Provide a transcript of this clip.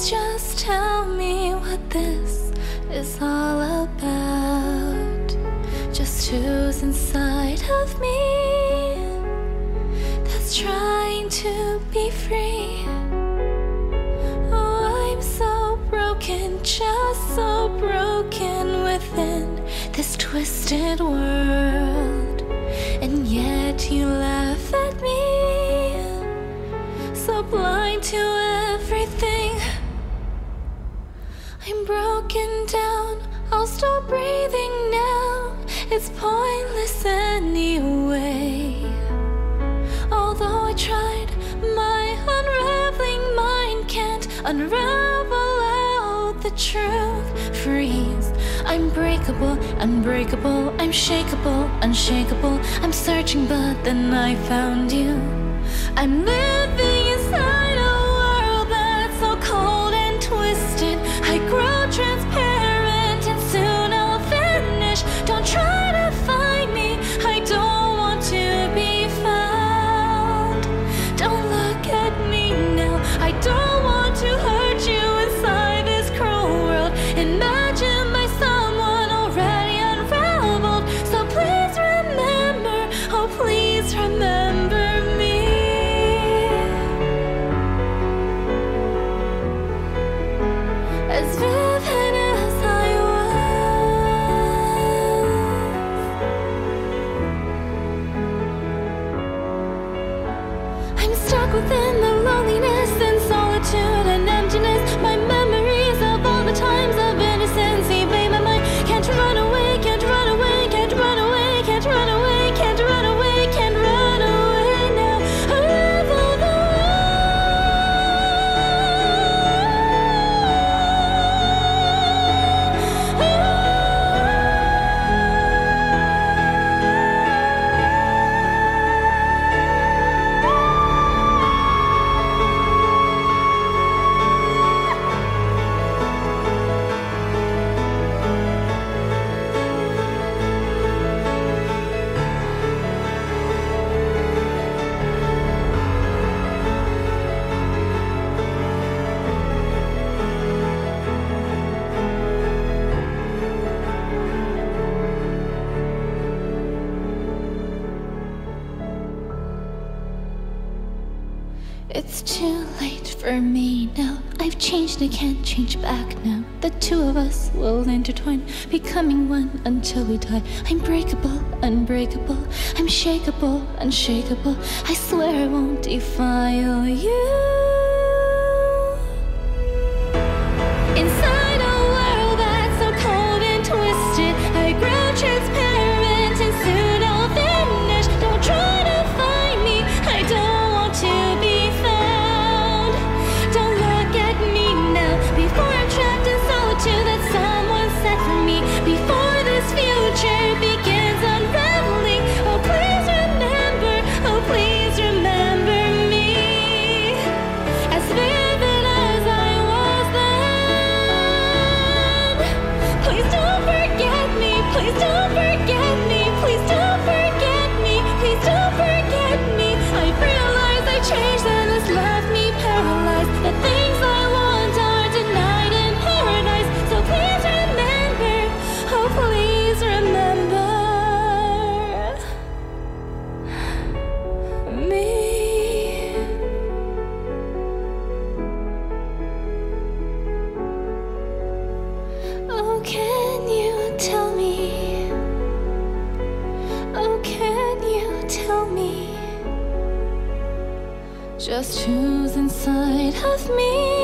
Please just tell me what this is all about. Just who's inside of me that's trying to be free. Oh, I'm so broken, just so broken within this twisted world. And yet you laugh at me, so blind to everything. I'm broken down, I'll stop breathing now. It's pointless anyway. Although I tried, my unraveling mind can't unravel out the truth. Freeze. I'm breakable, unbreakable. I'm shakeable, unshakable. I'm searching, but then I found you. I'm living inside a world that's so cold and twisted. I grow transparent and soon I'll finish. Don't try to find me, I don't want to be found. Don't look at me now, I don't want to hurt you inside this cruel world. Imagine by someone already unraveled. So please remember, oh please remember me. As vivid as I was, I'm stuck within the loneliness and solitude and emptiness. My memories of all the times of innocence evade my mind. Can't run away, can't run away, can't run away, can't run away, can't run away, can't run away now. Unravel the It's too late for me now. I've changed, I can't change back now. The two of us will intertwine, becoming one until we die. I'm breakable, unbreakable. I'm shakeable, unshakable. I swear I won't defile you. Inside a world that's so cold and twisted, I grow transparent and soon I'll finish. Don't try to find me, I don't want to be found. Don't look at me now, before I'm trapped in solitude that someone set for me. Before this future begins unraveling, oh please remember, oh please remember me. As vivid as I was then. Please don't forget me, please don't forget me, please don't forget me, please don't forget me. I realize I changed and it's left me paralyzed. The things I want are denied in paradise. So please remember, oh please remember me. Oh, can you tell me? Oh, can you tell me just who's inside of me